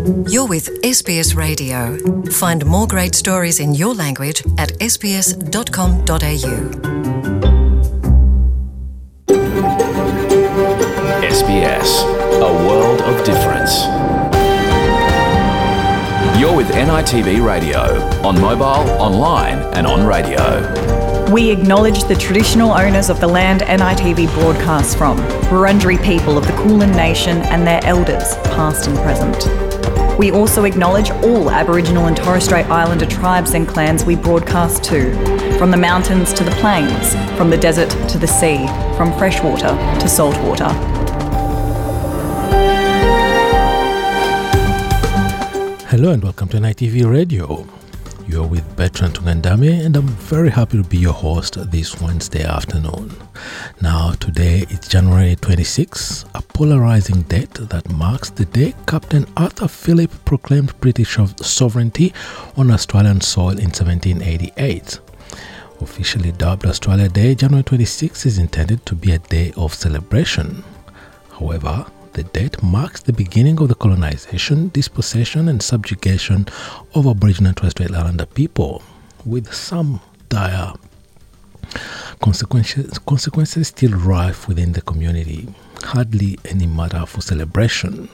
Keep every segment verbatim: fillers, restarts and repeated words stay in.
You're with S B S Radio. Find more great stories in your language at s b s dot com dot a u. S B S, a world of difference. You're with N I T V Radio, on mobile, online and on radio. We acknowledge the traditional owners of the land N I T V broadcasts from, Wurundjeri people of the Kulin Nation and their elders, past and present. We also acknowledge all Aboriginal and Torres Strait Islander tribes and clans we broadcast to, from the mountains to the plains, from the desert to the sea, from freshwater to saltwater. Hello and welcome to N I T V Radio. You're with Bertrand Tungandame and I'm very happy to be your host this Wednesday afternoon. Now today it's January twenty-sixth, a polarizing date that marks the day Captain Arthur Phillip proclaimed British sovereignty on Australian soil in seventeen eighty-eight. Officially dubbed Australia Day, January twenty-sixth is intended to be a day of celebration. However, the date marks the beginning of the colonization, dispossession and subjugation of Aboriginal and Torres Strait Islander people, with some dire consequences, consequences still rife within the community. Hardly any matter for celebration.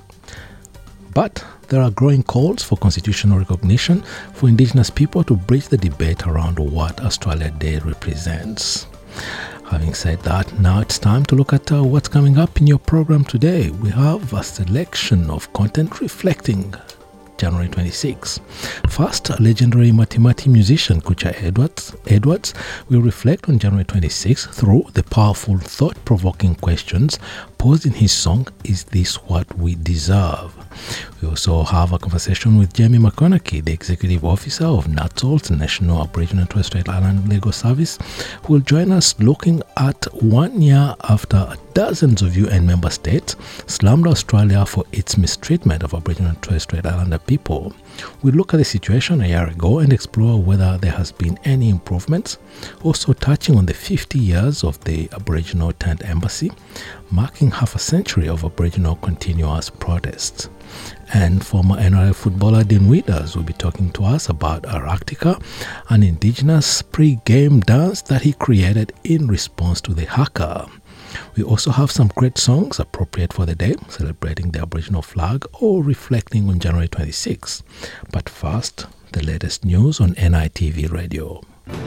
But there are growing calls for constitutional recognition for Indigenous people to bridge the debate around what Australia Day represents. Having said that, now it's time to look at uh, what's coming up in your program today. We have a selection of content reflecting January twenty-sixth. First, legendary Mati-Mati musician Kucha Edwards, Edwards will reflect on January twenty-sixth through the powerful, thought-provoking questions posed in his song, Is This What We Deserve? We also have a conversation with Jamie McConaughey, the Executive Officer of NATSOL's National Aboriginal and Torres Strait Island Legal Service, who will join us looking at one year after dozens of U N member states slammed Australia for its mistreatment of Aboriginal and Torres Strait Islander people. We look at the situation a year ago and explore whether there has been any improvements, also touching on the fifty years of the Aboriginal Tent Embassy, marking half a century of Aboriginal continuous protests. And former N R L footballer Dean Withers will be talking to us about Aractica, an Indigenous pre-game dance that he created in response to the haka. We also have some great songs appropriate for the day, celebrating the Aboriginal flag or reflecting on January twenty-sixth. But first, the latest news on N I T V Radio.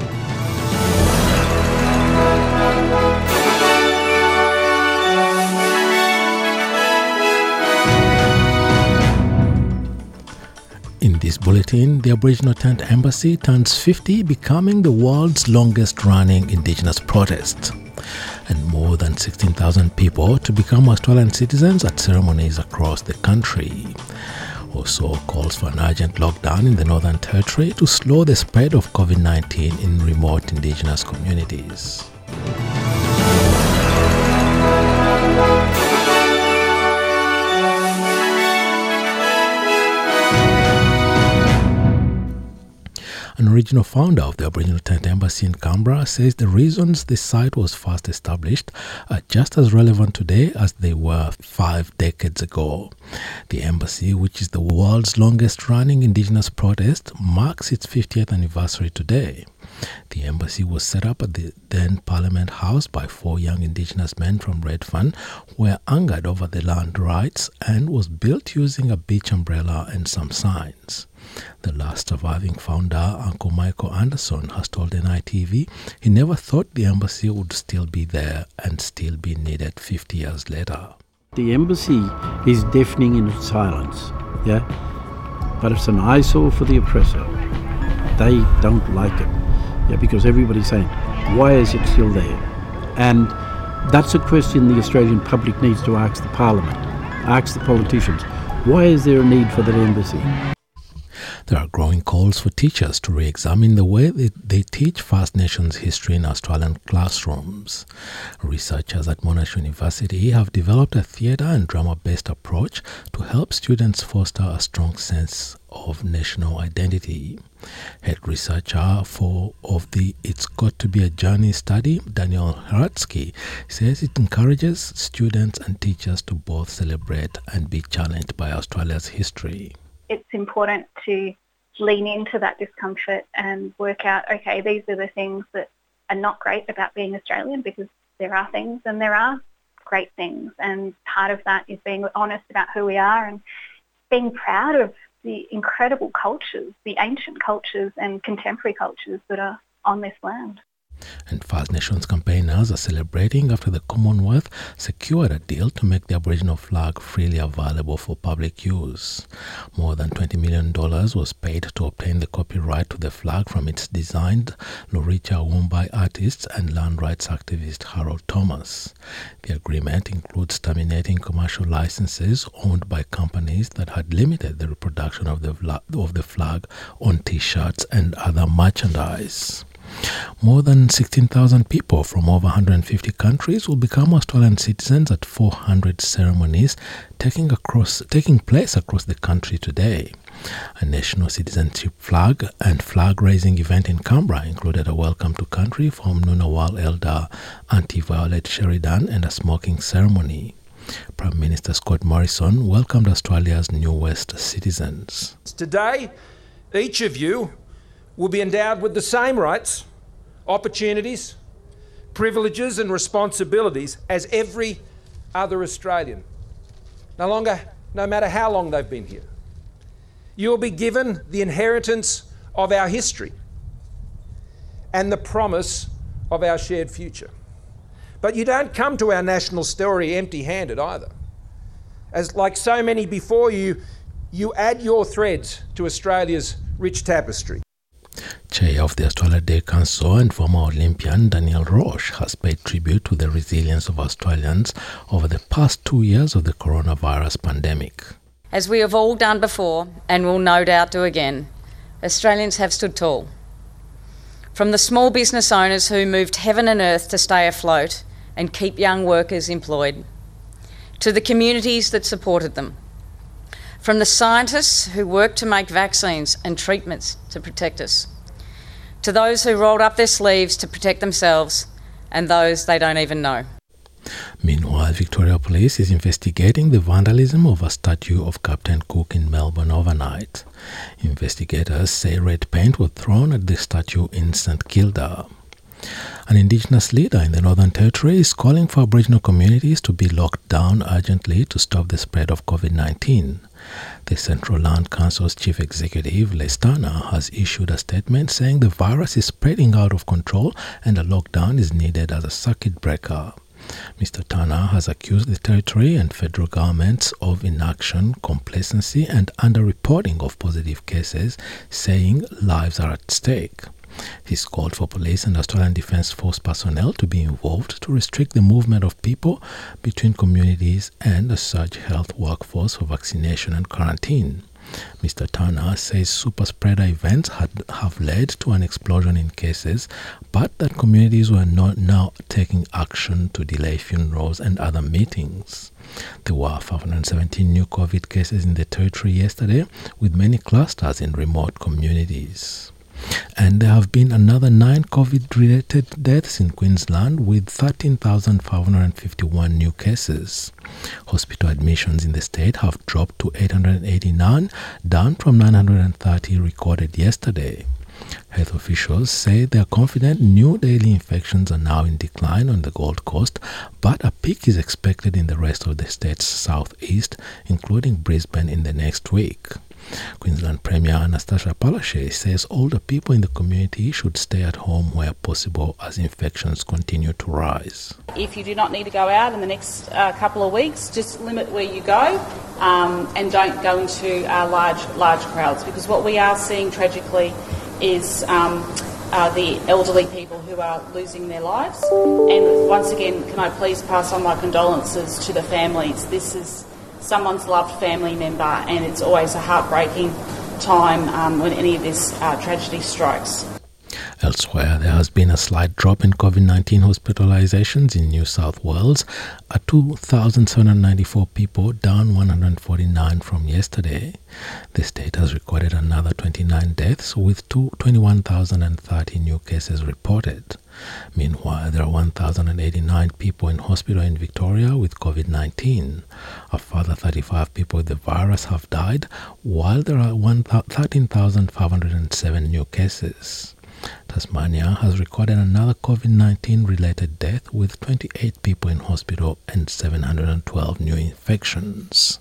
In this bulletin, the Aboriginal Tent Embassy turns fifty, becoming the world's longest-running Indigenous protest. And more than sixteen thousand people to become Australian citizens at ceremonies across the country. Also calls for an urgent lockdown in the Northern Territory to slow the spread of COVID nineteen in remote Indigenous communities. An original founder of the Aboriginal Tent Embassy in Canberra says the reasons the site was first established are just as relevant today as they were five decades ago. The embassy, which is the world's longest-running Indigenous protest, marks its fiftieth anniversary today. The embassy was set up at the then Parliament House by four young Indigenous men from Redfern who were angered over the land rights and was built using a beach umbrella and some signs. The last surviving founder, Uncle Michael Anderson, has told N I T V he never thought the embassy would still be there and still be needed fifty years later. The embassy is deafening in its silence, yeah? But it's an eyesore for the oppressor. They don't like it, yeah, because everybody's saying, why is it still there? And that's a question the Australian public needs to ask the Parliament, ask the politicians. Why is there a need for that embassy? There are growing calls for teachers to re-examine the way they, they teach First Nations history in Australian classrooms. Researchers at Monash University have developed a theatre and drama-based approach to help students foster a strong sense of national identity. Head researcher for of the It's Got to Be a Journey study, Daniel Hratsky, says it encourages students and teachers to both celebrate and be challenged by Australia's history. It's important to lean into that discomfort and work out, okay, these are the things that are not great about being Australian, because there are things and there are great things, and part of that is being honest about who we are and being proud of the incredible cultures, the ancient cultures and contemporary cultures that are on this land. And First Nations campaigners are celebrating after the Commonwealth secured a deal to make the Aboriginal flag freely available for public use. More than twenty million dollars was paid to obtain the copyright to the flag from its designed Loricha Wumbai artist and land rights activist Harold Thomas. The agreement includes terminating commercial licenses owned by companies that had limited the reproduction of the, vla- of the flag on T-shirts and other merchandise. More than sixteen thousand people from over one hundred fifty countries will become Australian citizens at four hundred ceremonies taking, across, taking place across the country today. A national citizenship flag and flag-raising event in Canberra included a welcome to country from Ngunnawal elder Auntie Violet Sheridan and a smoking ceremony. Prime Minister Scott Morrison welcomed Australia's newest citizens. Today, each of you will be endowed with the same rights, opportunities, privileges and responsibilities as every other Australian. No longer, no matter how long they've been here. You will be given the inheritance of our history and the promise of our shared future. But you don't come to our national story empty-handed either. As like so many before you, you add your threads to Australia's rich tapestry. Chair of the Australia Day Council and former Olympian Daniel Roche has paid tribute to the resilience of Australians over the past two years of the coronavirus pandemic. As we have all done before and will no doubt do again, Australians have stood tall. From the small business owners who moved heaven and earth to stay afloat and keep young workers employed, to the communities that supported them, from the scientists who worked to make vaccines and treatments to protect us, to those who rolled up their sleeves to protect themselves and those they don't even know. Meanwhile, Victoria Police is investigating the vandalism of a statue of Captain Cook in Melbourne overnight. Investigators say red paint was thrown at the statue in St Kilda. An Indigenous leader in the Northern Territory is calling for Aboriginal communities to be locked down urgently to stop the spread of covid nineteen. The Central Land Council's Chief Executive, Les Turner, has issued a statement saying the virus is spreading out of control and a lockdown is needed as a circuit breaker. Mister Turner has accused the Territory and federal governments of inaction, complacency and underreporting of positive cases, saying lives are at stake. He's called for police and Australian Defence Force personnel to be involved to restrict the movement of people between communities and a surge health workforce for vaccination and quarantine. Mister Turner says super spreader events had, have led to an explosion in cases, but that communities were not now taking action to delay funerals and other meetings. There were five hundred seventeen new COVID cases in the Territory yesterday, with many clusters in remote communities. And there have been another nine COVID-related deaths in Queensland with thirteen thousand five hundred fifty-one new cases. Hospital admissions in the state have dropped to eight hundred eighty-nine, down from nine hundred thirty recorded yesterday. Health officials say they are confident new daily infections are now in decline on the Gold Coast, but a peak is expected in the rest of the state's southeast, including Brisbane in the next week. Queensland Premier Anastasia Palaszczuk says older people in the community should stay at home where possible as infections continue to rise. If you do not need to go out in the next uh, couple of weeks, just limit where you go um, and don't go into uh, large, large crowds, because what we are seeing tragically is um, uh, the elderly people who are losing their lives. And once again, can I please pass on my condolences to the families. This is someone's loved family member, and it's always a heartbreaking time um, when any of this uh, tragedy strikes. Elsewhere, there has been a slight drop in COVID nineteen hospitalizations in New South Wales at two thousand seven hundred ninety-four people, down one hundred forty-nine from yesterday. The state has recorded another twenty-nine deaths, with twenty-one thousand thirty new cases reported. Meanwhile, there are one thousand eighty-nine people in hospital in Victoria with COVID nineteen. A further thirty-five people with the virus have died, while there are thirteen thousand five hundred seven new cases. Tasmania has recorded another COVID nineteen related death, with twenty-eight people in hospital and seven hundred twelve new infections.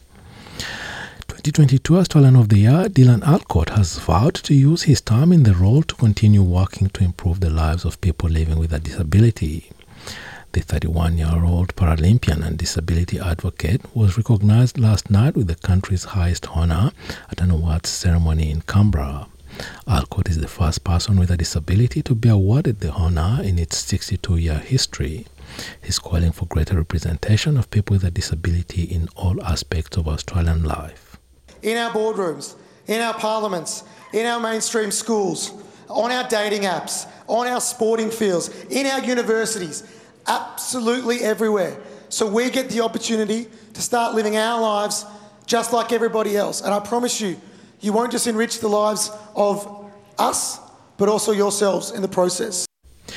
twenty twenty-two Australian of the Year, Dylan Alcott, has vowed to use his time in the role to continue working to improve the lives of people living with a disability. The thirty-one-year-old Paralympian and disability advocate was recognized last night with the country's highest honor at an awards ceremony in Canberra. Alcott is the first person with a disability to be awarded the honor in its sixty-two-year history. He's calling for greater representation of people with a disability in all aspects of Australian life. In our boardrooms, in our parliaments, in our mainstream schools, on our dating apps, on our sporting fields, in our universities, absolutely everywhere. So we get the opportunity to start living our lives just like everybody else. And I promise you, you won't just enrich the lives of us, but also yourselves in the process.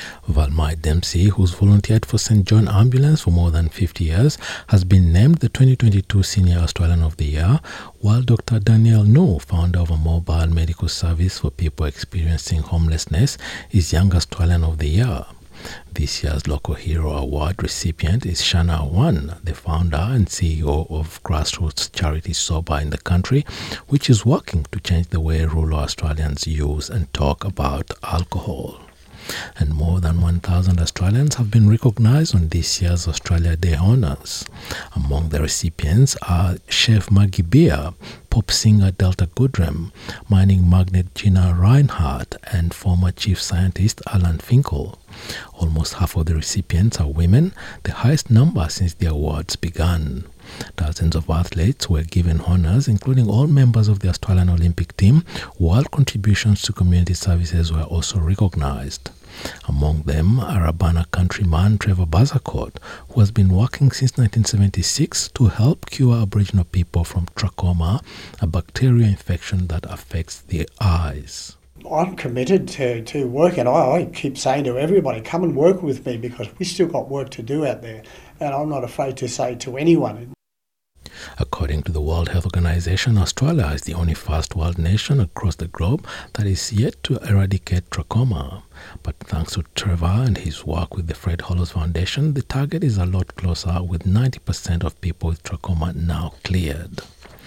Valmai Dempsey, who's volunteered for Saint John Ambulance for more than fifty years, has been named the twenty twenty-two Senior Australian of the Year, while Doctor Danielle No, founder of a mobile medical service for people experiencing homelessness, is Young Australian of the Year. This year's Local Hero Award recipient is Shana Wan, the founder and C E O of grassroots charity Sober in the country, which is working to change the way rural Australians use and talk about alcohol. And more than one thousand Australians have been recognised on this year's Australia Day honours. Among the recipients are Chef Maggie Beer, pop singer Delta Goodrem, mining magnate Gina Reinhardt, and former chief scientist Alan Finkel. Almost half of the recipients are women, the highest number since the awards began. Dozens of athletes were given honours, including all members of the Australian Olympic team, while contributions to community services were also recognised. Among them, Arabana countryman Trevor Bazacourt, who has been working since nineteen seventy-six to help cure Aboriginal people from trachoma, a bacterial infection that affects the eyes. I'm committed to, to work, and I, I keep saying to everybody, come and work with me, because we still got work to do out there, and I'm not afraid to say to anyone. According to the World Health Organization, Australia is the only first world nation across the globe that is yet to eradicate trachoma. But thanks to Trevor and his work with the Fred Hollows Foundation, the target is a lot closer, with ninety percent of people with trachoma now cleared.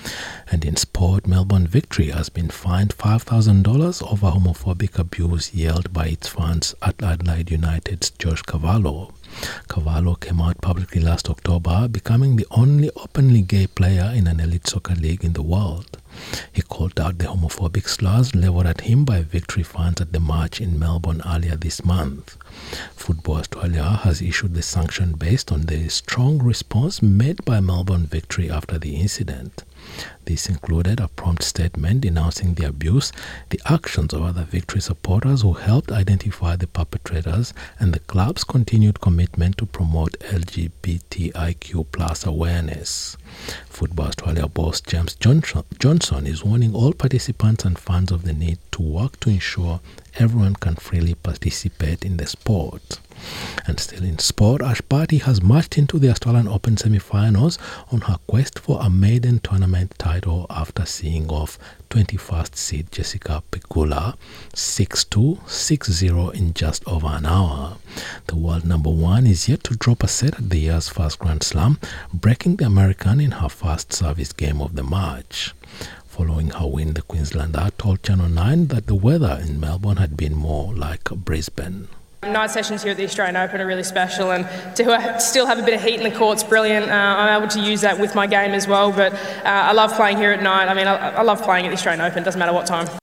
And in sport, Melbourne Victory has been fined five thousand dollars over homophobic abuse yelled by its fans at Adelaide United's Josh Cavallo. Cavallo came out publicly last October, becoming the only openly gay player in an elite soccer league in the world. He called out the homophobic slurs leveled at him by Victory fans at the match in Melbourne earlier this month. Football Australia has issued the sanction based on the strong response made by Melbourne Victory after the incident. This included a prompt statement denouncing the abuse, the actions of other Victory supporters who helped identify the perpetrators, and the club's continued commitment to promote L G B T I Q plus awareness. Football Australia boss James Johnson is warning all participants and fans of the need to work to ensure everyone can freely participate in the sport. And still in sport, Ash Barty has marched into the Australian Open semi-finals on her quest for a maiden tournament title after seeing off twenty-first seed Jessica Pegula six two, six zero in just over an hour. The world number one is yet to drop a set at the year's first Grand Slam, breaking the American in her first service game of the match. Following her win, the Queenslander told Channel nine that the weather in Melbourne had been more like Brisbane. Night sessions here at the Australian Open are really special, and to still have a bit of heat in the court's brilliant. Uh, I'm able to use that with my game as well, but uh, I love playing here at night. I mean, I, I love playing at the Australian Open, doesn't matter what time.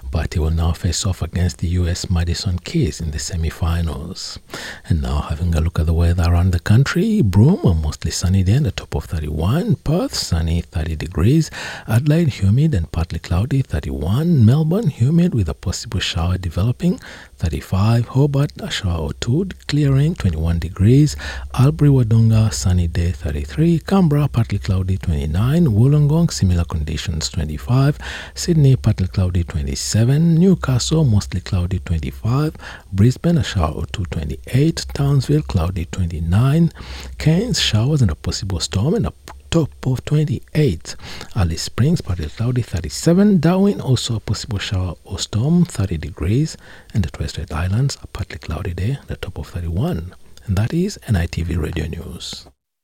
but he will now face off against the U S Madison Keys in the semi-finals. And now having a look at the weather around the country, Broome, a mostly sunny day and a top of thirty-one, Perth, sunny, thirty degrees, Adelaide, humid and partly cloudy, thirty-one, Melbourne, humid with a possible shower developing, thirty-five, Hobart, a shower or two, clearing, twenty-one degrees, Albury Wodonga, sunny day, thirty-three, Canberra, partly cloudy, twenty-nine, Wollongong, similar conditions, twenty-five, Sydney, partly cloudy, twenty-seven, Newcastle, mostly cloudy, twenty-five, Brisbane, a shower or two, twenty-eight, Townsville, cloudy, twenty-nine, Cairns, showers and a possible storm and a top of twenty-eight, Alice Springs, partly cloudy, thirty-seven, Darwin, also a possible shower or storm, thirty degrees, and the Torres Strait Islands, a partly cloudy day, the top of thirty-one. And that is N I T V Radio News.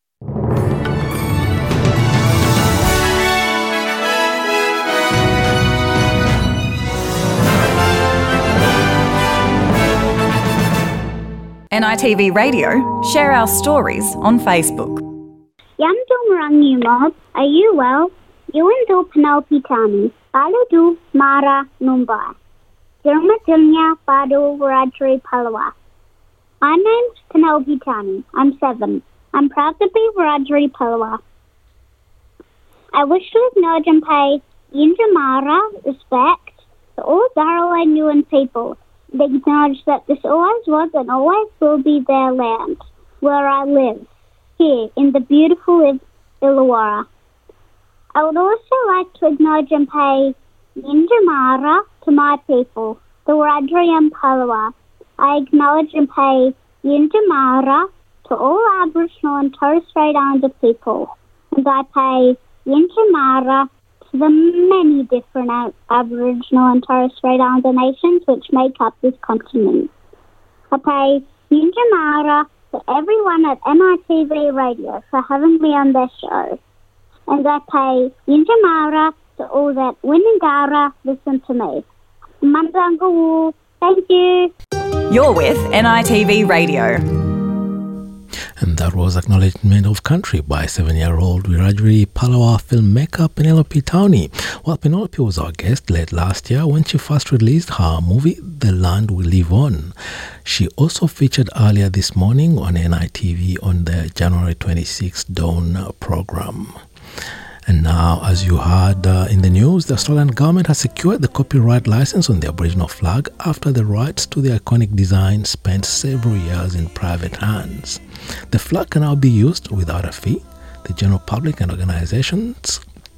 N I T V Radio, share our stories on Facebook. Yamdung Rangi Mob, are you well? Yuendu Penelope Tani, Baludu Mara Mumbai. Dirma Dilnya Badu Wiradjuri Palawa. My name's Penelope Tani. I'm seven. I'm proud to be Wiradjuri Palawa. I wish to acknowledge and pay Yinjamara respect to all Darrell and Yuan people. They acknowledge that this always was and always will be their land, where I live, here in the beautiful Illawarra. I would also like to acknowledge and pay Yinjamara to my people, the Wiradjuri and Palawa. I acknowledge and pay Yinjamara to all Aboriginal and Torres Strait Islander people, and I pay Yinjamara to the many different Ab- Aboriginal and Torres Strait Islander nations which make up this continent. I pay Yinjamara to everyone at N I T V Radio for having me on their show, and I pay Yinjamara to all that Winningara listen to me. Mandangawu, thank you. You're with N I T V Radio. And that was Acknowledgement of Country by seven-year-old Wiradjuri Palawa filmmaker Penelope Tani. Well, Penelope was our guest late last year when she first released her movie The Land We Live On. She also featured earlier this morning on N I T V on the January twenty-sixth Dawn program. And now, as you heard uh, in the news, the Australian government has secured the copyright license on the Aboriginal flag after the rights to the iconic design spent several years in private hands. The flag can now be used without a fee, the general public and organizations,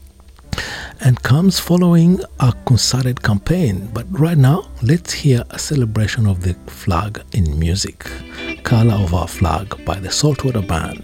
and comes following a concerted campaign. But right now, let's hear a celebration of the flag in music. Colour of Our Flag by the Saltwater Band.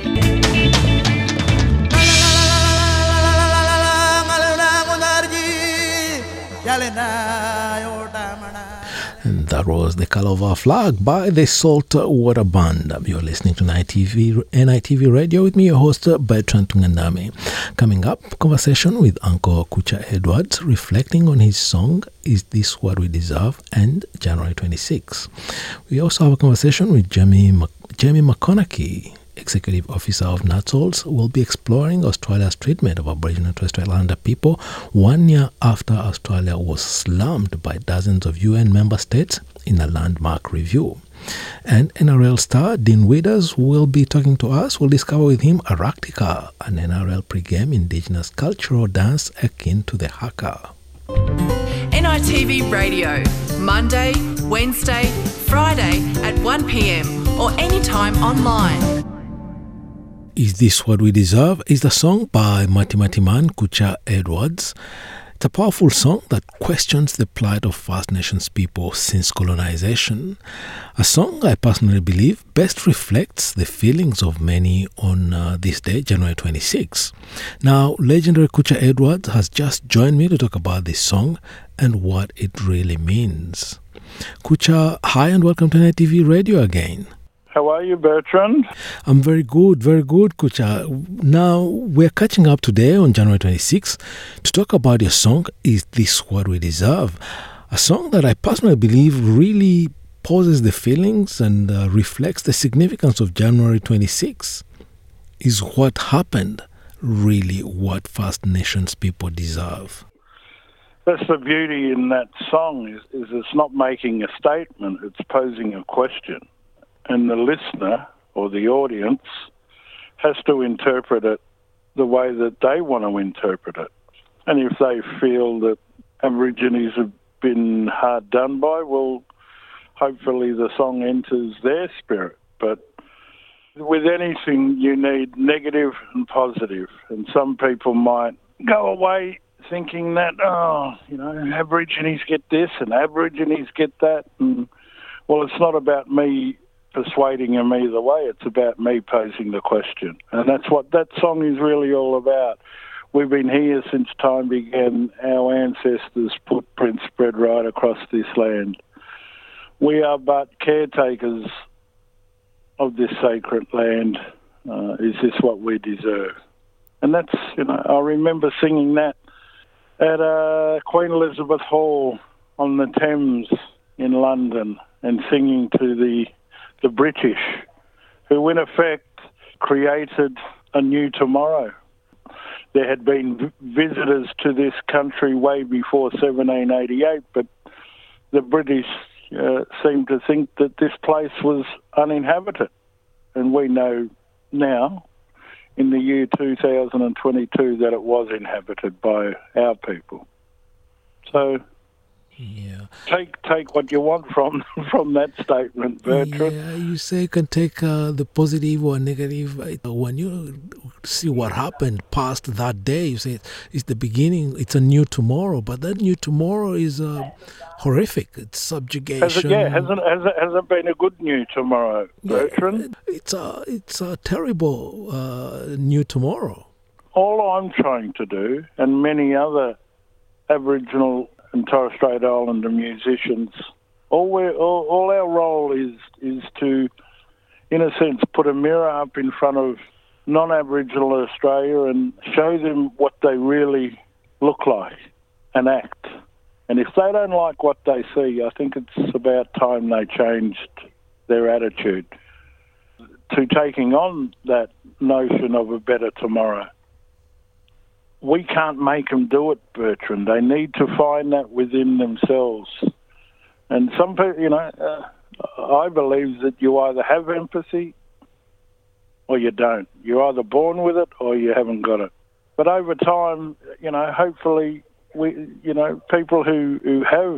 And that was The Colour of Our Flag by the Saltwater Band. You're listening to N I T V, N I T V Radio with me, your host, Bertrand Tungandame. Coming up, conversation with Uncle Kucha Edwards, reflecting on his song, Is This What We Deserve? And January twenty-sixth. We also have a conversation with Jamie, Mac- Jamie McConaughey, Executive Officer of NATSALS, will be exploring Australia's treatment of Aboriginal and Torres Strait Islander people one year after Australia was slammed by dozens of U N member states in a landmark review. And N R L star Dean Withers will be talking to us. We'll discover with him Araktika, an N R L pre-game Indigenous cultural dance akin to the haka. N I T V Radio, Monday, Wednesday, Friday at one p.m. or anytime online. Is This What We Deserve? Is the song by Mati Mati Man Kucha Edwards. It's a powerful song that questions the plight of First Nations people since colonization. A song I personally believe best reflects the feelings of many on uh, this day, January twenty-sixth. Now, legendary Kucha Edwards has just joined me to talk about this song and what it really means. Kucha, hi and welcome to N I T V Radio again. How are you, Bertrand? I'm very good, very good, Kucha. Now, we're catching up today on January twenty-sixth to talk about your song, Is This What We Deserve? A song that I personally believe really poses the feelings and uh, reflects the significance of January twenty-sixth. Is what happened really what First Nations people deserve? That's the beauty in that song is, is it's not making a statement, it's posing a question. And the listener or the audience has to interpret it the way that they want to interpret it. And if they feel that Aborigines have been hard done by, well, hopefully the song enters their spirit. But with anything, you need negative and positive. And some people might go away thinking that, oh, you know, Aborigines get this and Aborigines get that. And, well, it's not about me persuading them either way. It's about me posing the question. And that's what that song is really all about. We've been here since time began. Our ancestors' footprints spread right across this land. We are but caretakers of this sacred land. Uh, is this what we deserve? And that's, you know, I remember singing that at uh, Queen Elizabeth Hall on the Thames in London and singing to the the British, who in effect created a new tomorrow. There had been v- visitors to this country way before seventeen eighty-eight, but the British uh, seemed to think that this place was uninhabited. And we know now, in the year two thousand twenty-two, that it was inhabited by our people. So yeah. take take what you want from from that statement, Bertrand. Yeah, you say you can take uh, the positive or negative. Uh, when you see what happened past that day, you say it's the beginning, it's a new tomorrow, but that new tomorrow is uh, horrific. It's subjugation. Has it, yeah, hasn't, has it, hasn't been a good new tomorrow, Bertrand? Yeah, it's, a, it's a terrible uh, new tomorrow. All I'm trying to do, and many other Aboriginal and Torres Strait Islander musicians, all, we all, all our role is is to, in a sense, put a mirror up in front of non-Aboriginal Australia and show them what they really look like and act. And if they don't like what they see, I think it's about time they changed their attitude to taking on that notion of a better tomorrow. We can't make them do it, Bertrand. They need to find that within themselves. And some people, you know, uh, I believe that you either have empathy or you don't. You're either born with it or you haven't got it. But over time, you know, hopefully, we, you know, people who, who have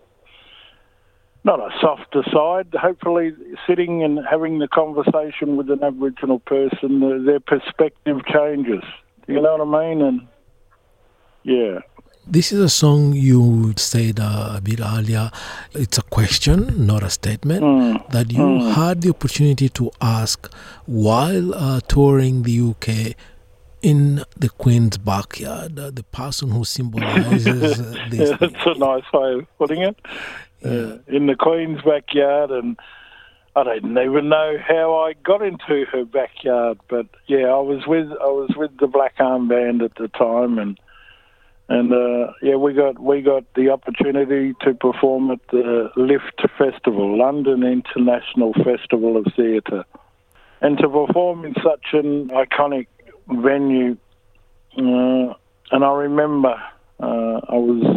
not a softer side, hopefully sitting and having the conversation with an Aboriginal person, the, their perspective changes. You know what I mean? And yeah. This is a song you said uh, a bit earlier. It's a question, not a statement, mm. that you mm. had the opportunity to ask while uh, touring the U K in the Queen's backyard. Uh, the person who symbolizes uh, this. Yeah, that's a nice way of putting it. Yeah. Uh, in the Queen's backyard, and I don't even know how I got into her backyard, but yeah, I was with I was with the Black Arm Band at the time, and and uh, yeah, we got we got the opportunity to perform at the LIFT Festival, London International Festival of Theatre, and to perform in such an iconic venue. Uh, and I remember uh, I was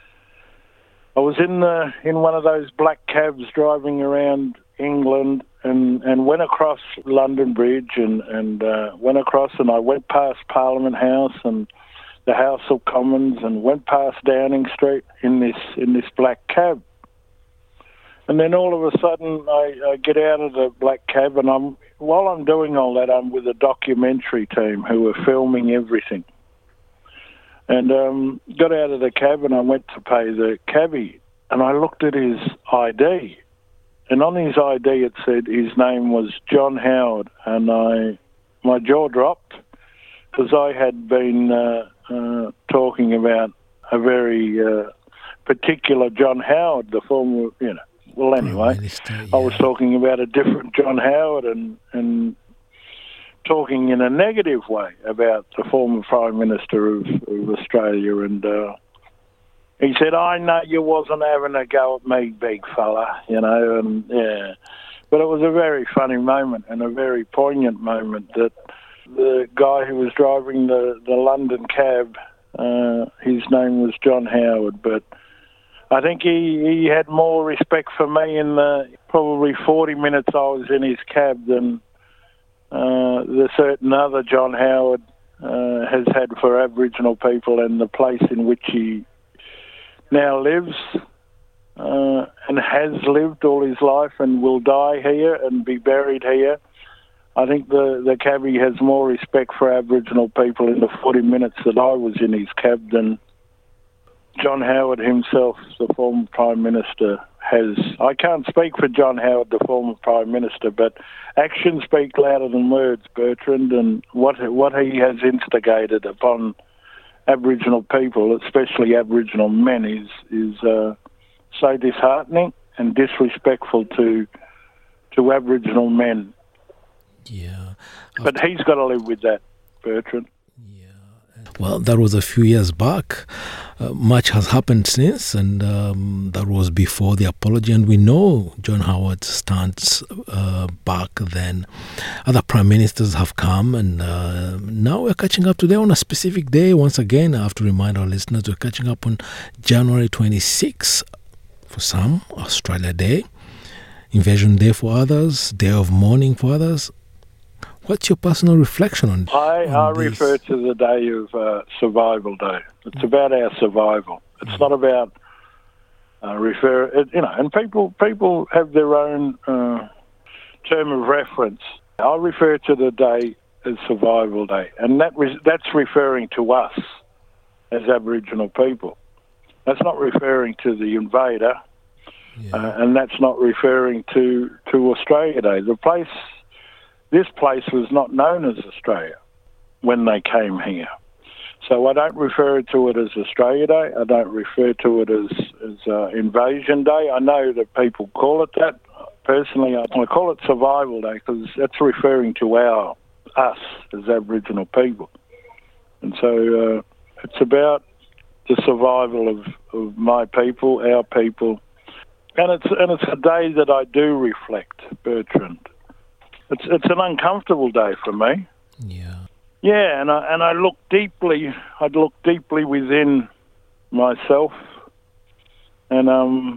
I was in the in one of those black cabs driving around England, and, and went across London Bridge and, and uh, went across, and I went past Parliament House and the House of Commons and went past Downing Street in this in this black cab. And then all of a sudden I, I get out of the black cab, and I'm while I'm doing all that, I'm with a documentary team who are filming everything. And um, got out of the cab and I went to pay the cabbie, and I looked at his I D. And on his I D it said his name was John Howard, and I, my jaw dropped because I had been uh, uh, talking about a very uh, particular John Howard, the former, you know. Well, anyway, Minister, yeah. I was talking about a different John Howard and and talking in a negative way about the former Prime Minister of, of Australia, and. Uh, He said, I know you wasn't having a go at me, big fella, you know, and yeah. But it was a very funny moment and a very poignant moment that the guy who was driving the, the London cab Uh, his name was John Howard, but I think he, he had more respect for me in the probably forty minutes I was in his cab than uh, the certain other John Howard uh, has had for Aboriginal people and the place in which he now lives uh, and has lived all his life and will die here and be buried here. I think the, the cabbie has more respect for Aboriginal people in the forty minutes that I was in his cab than John Howard himself, the former Prime Minister, has. I can't speak for John Howard, the former Prime Minister, but actions speak louder than words, Bertrand, and what what he has instigated upon Aboriginal people, especially Aboriginal men, is, is uh, so disheartening and disrespectful to to Aboriginal men. Yeah. But he's got to live with that, Bertrand. Well, that was a few years back. Uh, much has happened since, and um, that was before the apology. And we know John Howard's stance uh, back then. Other prime ministers have come, and uh, now we're catching up today on a specific day. Once again, I have to remind our listeners we're catching up on January twenty-sixth. For some, Australia Day, Invasion Day for others, Day of Mourning for others. What's your personal reflection on I, on I this? refer to the day of uh, Survival Day. It's about our survival. It's not about uh, refer. It, you know, and people people have their own uh, term of reference. I refer to the day as Survival Day, and that re- that's referring to us as Aboriginal people. That's not referring to the invader, yeah. uh, and that's not referring to to Australia Day. The place. This place was not known as Australia when they came here. So I don't refer to it as Australia Day. I don't refer to it as, as uh, Invasion Day. I know that people call it that. Personally, I call it Survival Day because that's referring to our, us as Aboriginal people. And so uh, it's about the survival of, of my people, our people. And it's, and it's a day that I do reflect, Bertrand. It's it's an uncomfortable day for me. Yeah. Yeah, and I and I look deeply. I'd look deeply within myself, and um,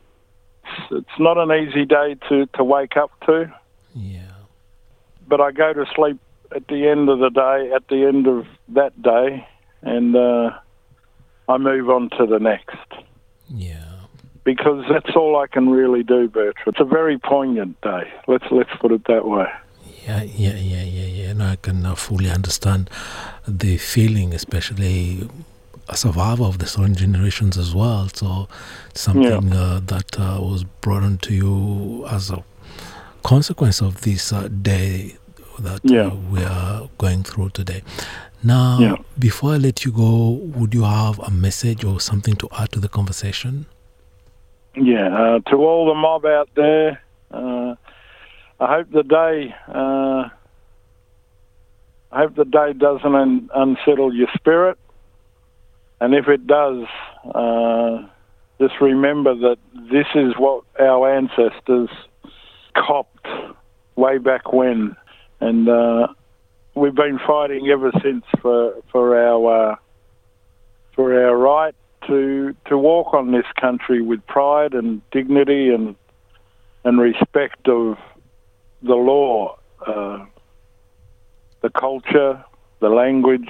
it's, it's not an easy day to, to wake up to. Yeah. But I go to sleep at the end of the day. At the end of that day, and uh, I move on to the next. Yeah. Because that's all I can really do, Bertrand. It's a very poignant day. Let's let's put it that way. Yeah, yeah, yeah, yeah, yeah. And I can uh, fully understand the feeling, especially a survivor of the stolen generations as well. So something yeah. uh, that uh, was brought onto you as a consequence of this uh, day that yeah. uh, we are going through today. Now, yeah. before I let you go, would you have a message or something to add to the conversation? Yeah, uh, to all the mob out there, uh, I hope the day, uh, I hope the day doesn't un- unsettle your spirit, and if it does, uh, just remember that this is what our ancestors copped way back when, and uh, we've been fighting ever since for for our uh, for our right to to walk on this country with pride and dignity and and respect of the law, uh, the culture, the language,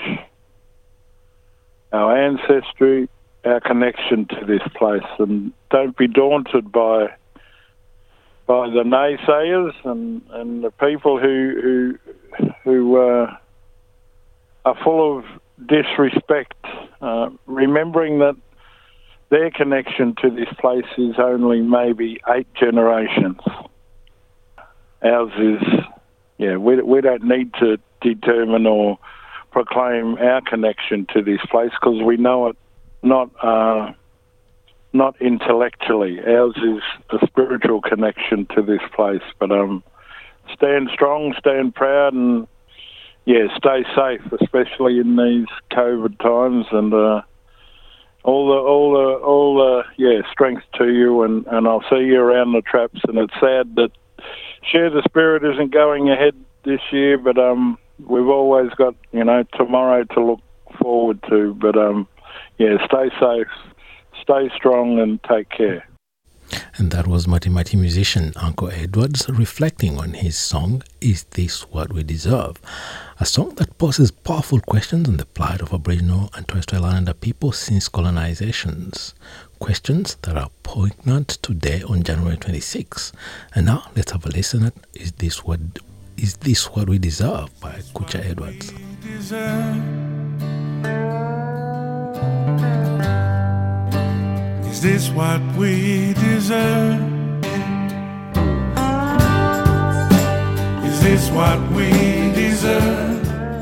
our ancestry, our connection to this place. And don't be daunted by by the naysayers and, and the people who who who uh, are full of disrespect, uh, remembering that their connection to this place is only maybe eight generations. Ours is, yeah, we, we don't need to determine or proclaim our connection to this place because we know it not uh, not intellectually. Ours is a spiritual connection to this place. But um, stand strong, stand proud, and yeah, stay safe, especially in these COVID times. And uh, all the all the all the yeah strength to you. And, and I'll see you around the traps. And it's sad that Share the Spirit isn't going ahead this year, but um, we've always got you know tomorrow to look forward to. But um, yeah, stay safe, stay strong, and take care. And that was Mati Mati musician Uncle Edwards reflecting on his song, Is This What We Deserve? A song that poses powerful questions on the plight of Aboriginal and Torres Strait Islander people since colonizations. Questions that are poignant today on January twenty-sixth. And now let's have a listen at Is This What Is This What We Deserve by Kucha Edwards. Is this what we deserve? Is this what we deserve?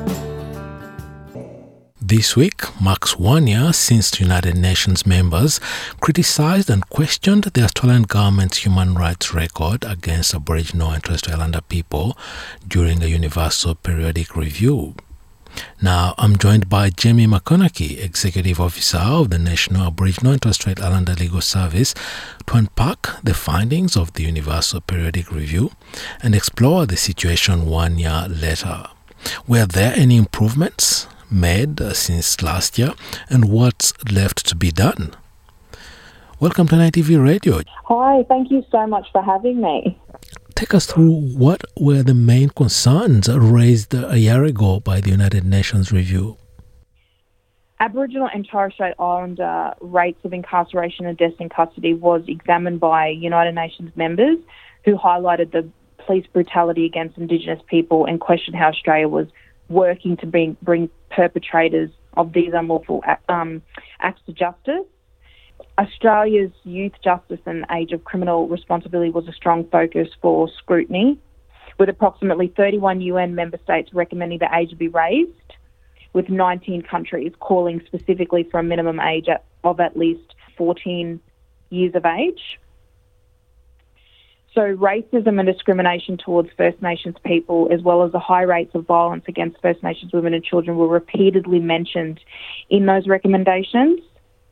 This week marks one year since the United Nations members criticised and questioned the Australian government's human rights record against Aboriginal and Torres Strait Islander people during a Universal Periodic Review. Now, I'm joined by Jamie McConaughey, Executive Officer of the National Aboriginal and Torres Strait Islander Legal Service, to unpack the findings of the Universal Periodic Review and explore the situation one year later. Were there any improvements made uh, since last year, and what's left to be done? Welcome to N I T V Radio. Hi, thank you so much for having me. Take us through what were the main concerns raised a year ago by the United Nations review. Aboriginal and Torres Strait Islander rates of incarceration and deaths in custody was examined by United Nations members who highlighted the police brutality against Indigenous people and questioned how Australia was working to bring, bring perpetrators of these unlawful um, acts to justice. Australia's youth justice and age of criminal responsibility was a strong focus for scrutiny, with approximately thirty-one U N member states recommending the age be raised, with nineteen countries calling specifically for a minimum age of at least fourteen years of age. So racism and discrimination towards First Nations people, as well as the high rates of violence against First Nations women and children, were repeatedly mentioned in those recommendations.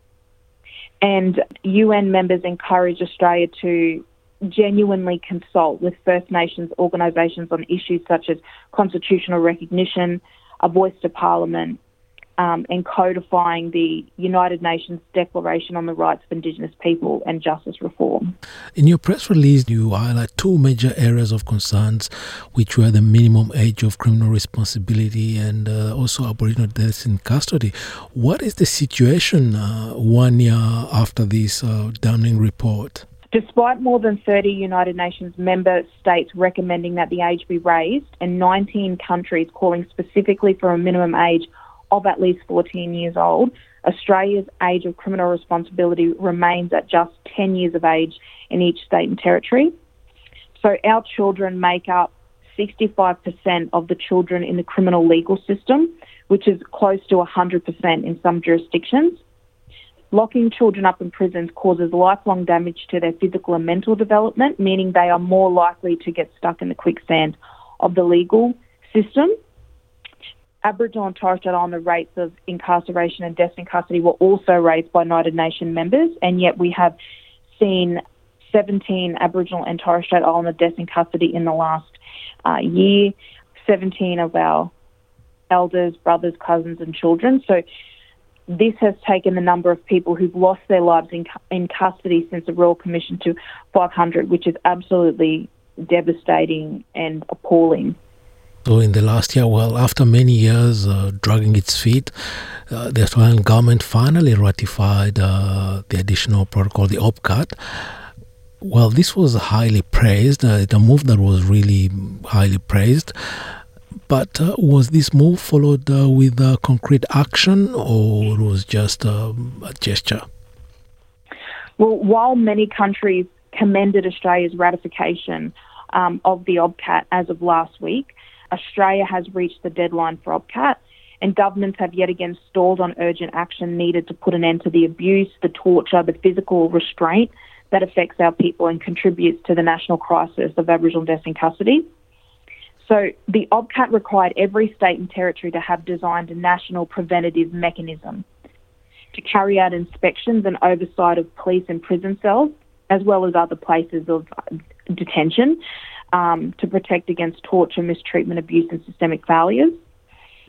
And U N members encourage Australia to genuinely consult with First Nations organisations on issues such as constitutional recognition, a voice to Parliament, um, and codifying the United Nations Declaration on the Rights of Indigenous People and justice reform. In your press release, you highlight two major areas of concerns, which were the minimum age of criminal responsibility and uh, also Aboriginal deaths in custody. What is the situation uh, one year after this uh, damning report? Despite more than thirty United Nations member states recommending that the age be raised and nineteen countries calling specifically for a minimum age of at least fourteen years old, Australia's age of criminal responsibility remains at just ten years of age in each state and territory. So our children make up sixty-five percent of the children in the criminal legal system, which is close to one hundred percent in some jurisdictions. Locking children up in prisons causes lifelong damage to their physical and mental development, meaning they are more likely to get stuck in the quicksand of the legal system. Aboriginal and Torres Strait Islander rates of incarceration and deaths in custody were also raised by United Nations members, and yet we have seen seventeen Aboriginal and Torres Strait Islander deaths in custody in the last uh, year, seventeen of our elders, brothers, cousins and children. So this has taken the number of people who've lost their lives in, in custody since the Royal Commission to five hundred, which is absolutely devastating and appalling. So in the last year, well, after many years uh, dragging its feet, uh, the Australian government finally ratified uh, the additional protocol, the O P C A T. Well, this was highly praised, uh, a move that was really highly praised. But uh, was this move followed uh, with uh, concrete action, or it was just uh, a gesture? Well, while many countries commended Australia's ratification um, of the O P C A T as of last week, Australia has reached the deadline for O P C A T, and governments have yet again stalled on urgent action needed to put an end to the abuse, the torture, the physical restraint that affects our people and contributes to the national crisis of Aboriginal deaths in custody. So the O P C A T required every state and territory to have designed a national preventative mechanism to carry out inspections and oversight of police and prison cells, as well as other places of detention, um, to protect against torture, mistreatment, abuse and systemic failures.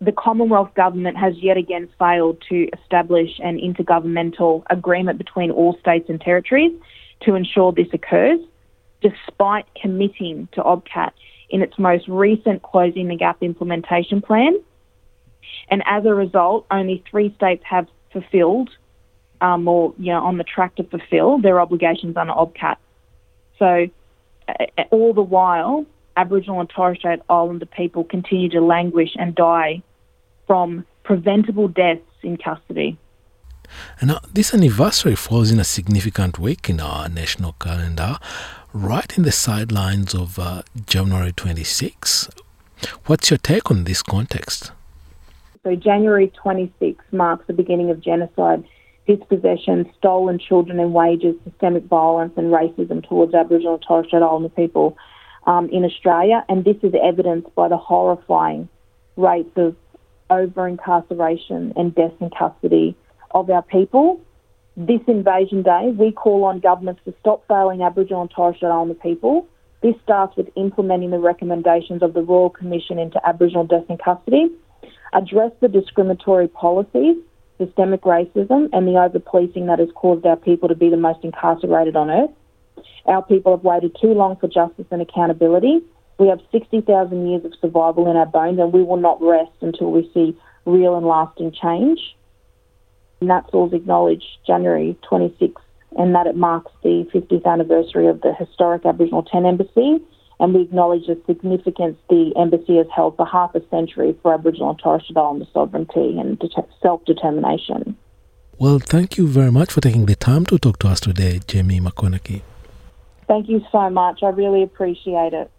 the Commonwealth Government has yet again failed to establish an intergovernmental agreement between all states and territories to ensure this occurs, despite committing to O B C A T in its most recent Closing the Gap implementation plan. And as a result, only three states have fulfilled um, or, you know, on the track to fulfil their obligations under O B C A T. So uh, all the while, Aboriginal and Torres Strait Islander people continue to languish and die from preventable deaths in custody. And now, this anniversary falls in a significant week in our national calendar, right in the sidelines of uh, January twenty-sixth. What's your take on this context? So January twenty-sixth marks the beginning of genocide, dispossession, stolen children and wages, systemic violence and racism towards Aboriginal and Torres Strait Islander people um, in Australia. And this is evidenced by the horrifying rates of over-incarceration and deaths in custody of our people. This Invasion Day, we call on governments to stop failing Aboriginal and Torres Strait Islander people. This starts with implementing the recommendations of the Royal Commission into Aboriginal deaths in custody, address the discriminatory policies, systemic racism and the over-policing that has caused our people to be the most incarcerated on earth. Our people have waited too long for justice and accountability. We have sixty thousand years of survival in our bones, and we will not rest until we see real and lasting change. NATSAWS acknowledged January twenty-sixth, and that it marks the fiftieth anniversary of the historic Aboriginal Tent Embassy, and we acknowledge the significance the embassy has held for half a century for Aboriginal and Torres Strait Islander sovereignty and de- self-determination. Well, thank you very much for taking the time to talk to us today, Jamie McConaughey. Thank you so much. I really appreciate it.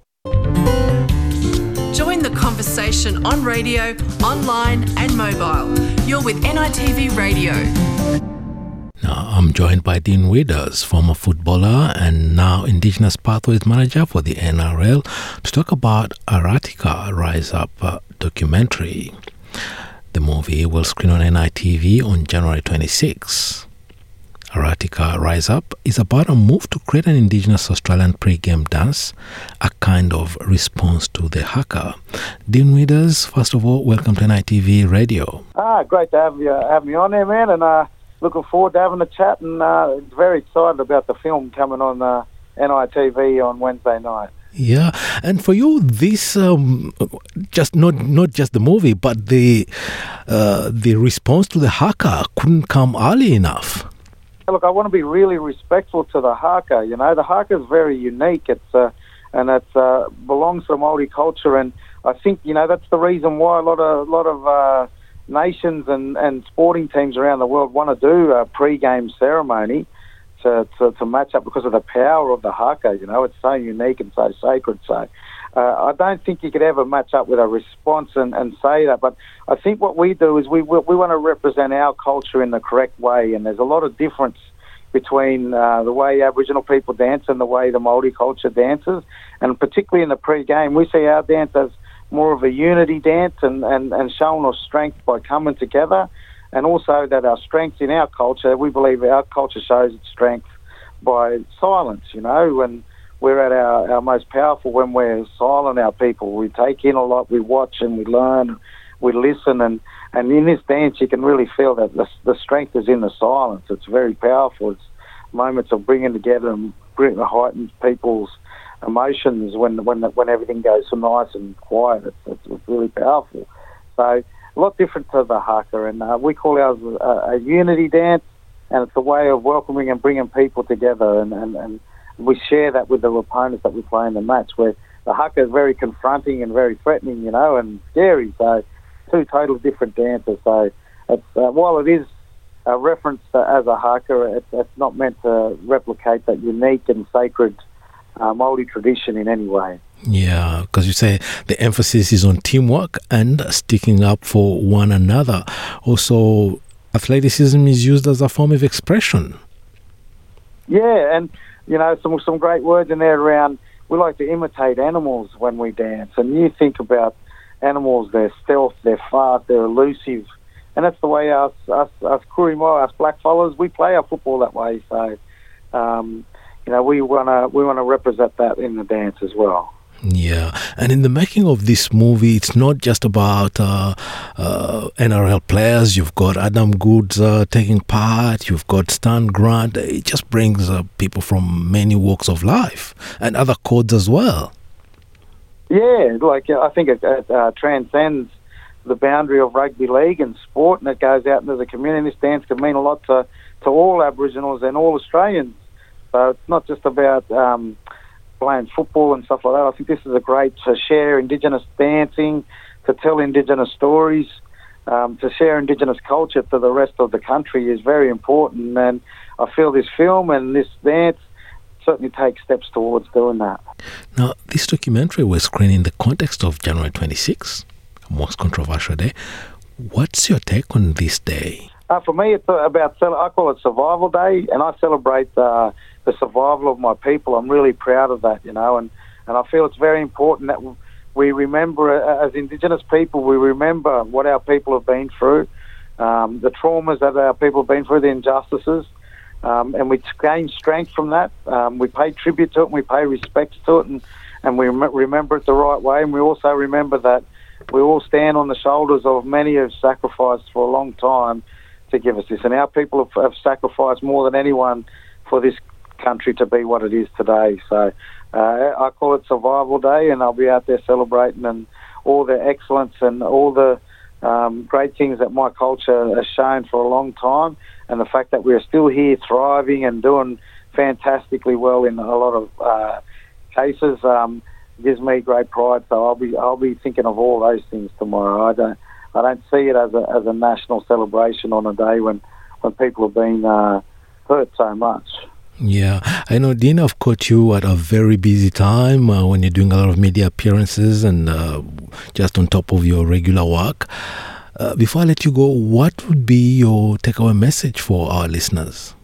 Join the conversation on radio, online and mobile. You're with N I T V Radio. Now, I'm joined by Dean Withers, former footballer and now Indigenous Pathways Manager for the N R L, to talk about Aratika Rise Up uh, documentary. The movie will screen on N I T V on January twenty-sixth. Aratika Rise Up is about a move to create an Indigenous Australian pre-game dance, a kind of response to the haka. Dean Withers, first of all, welcome to N I T V Radio. Ah, great to have you have me on there, man, and uh, looking forward to having a chat, and uh, very excited about the film coming on uh, N I T V on Wednesday night. Yeah, and for you, this um, just not not just the movie, but the uh, the response to the haka couldn't come early enough. Look, I want to be really respectful to the haka. You know, the haka is very unique. It's uh, and it uh, belongs to the Māori culture, and I think you know that's the reason why a lot of a lot of uh, nations and, and sporting teams around the world want to do a pre-game ceremony to, to to match up because of the power of the haka. You know, it's so unique and so sacred. So uh, I don't think you could ever match up with a response and, and say that. But I think what we do is we we, we want to represent our culture in the correct way, and there's a lot of difference between uh, the way Aboriginal people dance and the way the Māori culture dances, and particularly in the pre-game, we see our dance as more of a unity dance and, and, and showing our strength by coming together, and also that our strength in our culture, we believe our culture shows its strength by silence, you know, and we're at our, our most powerful when we're silent, our people. We take in a lot, we watch and we learn, we listen, and, and in this dance you can really feel that the, the strength is in the silence. It's very powerful. It's moments of bringing together and bring, heightens people's emotions when when when everything goes so nice and quiet. It's, it's, it's really powerful. So a lot different to the haka, and uh, we call ours a, a unity dance, and it's a way of welcoming and bringing people together, and, and, and we share that with the opponents that we play in the match, where the haka is very confronting and very threatening, you know, and scary. So two totally different dances. So it's, uh, while it is a reference uh, as a haka, it's, it's not meant to replicate that unique and sacred Uh, Māori tradition in any way. Yeah, because you say the emphasis is on teamwork and sticking up for one another. Also, athleticism is used as a form of expression. Yeah, and, you know, some some great words in there around, we like to imitate animals when we dance. And you think about animals, they're stealth, they're fast, they're elusive. And that's the way us, us, us Kurimo, us blackfellas, we play our football that way. So, um, you know, we want to we want to represent that in the dance as well. Yeah, and in the making of this movie, it's not just about uh, uh, N R L players. You've got Adam Goodes uh, taking part. You've got Stan Grant. It just brings uh, people from many walks of life and other codes as well. Yeah, like I think it, it uh, transcends the boundary of rugby league and sport, and it goes out into the community. This dance can mean a lot to, to all Aboriginals and all Australians. So it's not just about um, playing football and stuff like that. I think this is a great to share Indigenous dancing, to tell Indigenous stories, um, to share Indigenous culture to the rest of the country is very important. And I feel this film and this dance certainly takes steps towards doing that. Now, this documentary was screened in the context of January twenty-sixth, a most controversial day. What's your take on this day? Uh, for me, it's about, I call it Survival Day, and I celebrate uh, the survival of my people. I'm really proud of that, you know, and, and I feel it's very important that we remember, as Indigenous people, we remember what our people have been through, um, the traumas that our people have been through, the injustices, um, and we gain strength from that. Um, we pay tribute to it, and we pay respects to it, and, and we rem- remember it the right way, and we also remember that we all stand on the shoulders of many who have sacrificed for a long time to give us this, and our people have, have sacrificed more than anyone for this country to be what it is today. So uh, I call it Survival Day, and I'll be out there celebrating and all the excellence and all the um, great things that my culture has shown for a long time, and the fact that we're still here thriving and doing fantastically well in a lot of uh, cases um, gives me great pride. So I'll be I'll be thinking of all those things tomorrow. I don't I don't see it as a as a national celebration on a day when, when people have been uh, hurt so much. Yeah, I know, Dean, I've caught you at a very busy time uh, when you're doing a lot of media appearances and uh, just on top of your regular work. Uh, before I let you go, what would be your takeaway message for our listeners?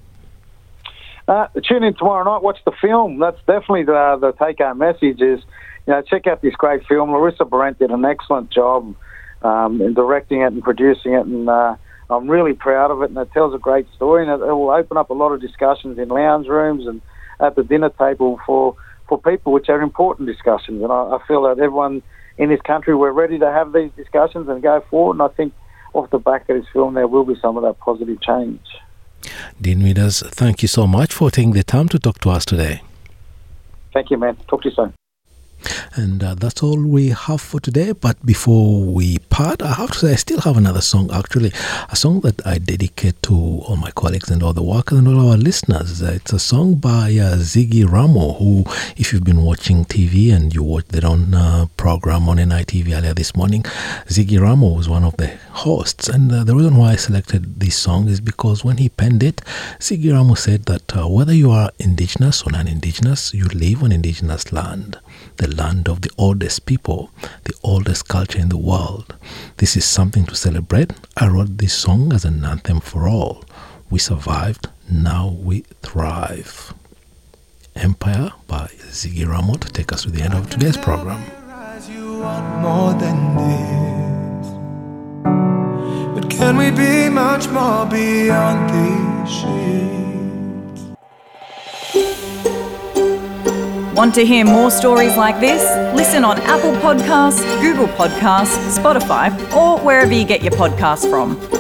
Uh, tune in tomorrow night, watch the film. That's definitely the, the take-home message is, you know, check out this great film. Larissa Behrendt did an excellent job um, in directing it and producing it, and uh, I'm really proud of it, and it tells a great story, and it, it will open up a lot of discussions in lounge rooms and at the dinner table for, for people, which are important discussions. And I, I feel that everyone in this country, we're ready to have these discussions and go forward, and I think off the back of this film there will be some of that positive change. Dean Withers, thank you so much for taking the time to talk to us today. Thank you, man. Talk to you soon. And uh, that's all we have for today. But before we part, I have to say I still have another song, actually. A song that I dedicate to all my colleagues and all the workers and all our listeners. It's a song by uh, Ziggy Ramo, who, if you've been watching T V and you watched their own uh, program on N I T V earlier this morning, Ziggy Ramo was one of the hosts. And uh, the reason why I selected this song is because when he penned it, Ziggy Ramo said that uh, whether you are Indigenous or non-Indigenous, you live on Indigenous land. The land of the oldest people, the oldest culture in the world. This is something to celebrate. I wrote this song as an anthem for all. We survived, now we thrive. Empire by Ziggy Ramo to take us to the end of today's program. You want more than this, but can we be much more beyond these sheets? Want to hear more stories like this? Listen on Apple Podcasts, Google Podcasts, Spotify, or wherever you get your podcasts from.